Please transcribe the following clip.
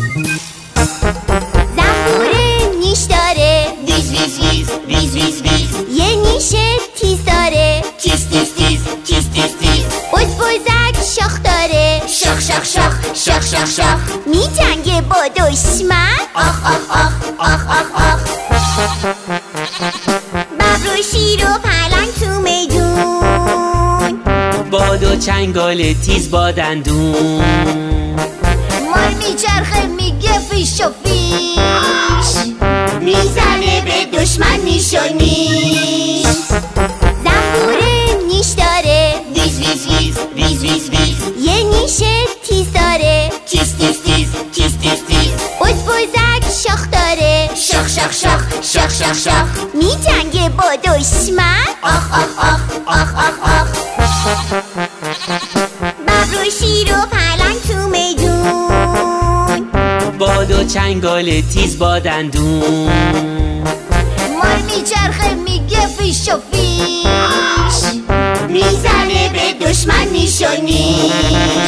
زنبوره نیش داره، ویز ویز ویز ویز ویز ویز. یه نیشه تیز داره، تیز تیز تیز تیز تیز تیز. بزبزک شاخ داره، شاخ شاخ شاخ شاخ شاخ شاخ. می جنگه با دشمن، آخ آخ آخ آخ آخ آخ. ببر و شیر و پلنگ تو میدون، باد و چنگال تیز با دندون. مار میچرخه میگه فیش و فیش، میزنه به دشمن نیش. زنبوره نیش داره، ویز ویز ویز ویز ویز ویز. یه نیشه تیز داره، تیز تیز تیز تیز تیز تیز. بزبزک شاخ داره، شاخ شاخ شاخ شاخ شاخ شاخ. می جنگه با دشمن، آخ آخ آخ آخ آخ آخ. ببر و شیر و پلنگ تو میدون، باد و چنگال تیز با دندون. مار میچرخه میگه فیش و فیش، میزنه به دشمن نیش.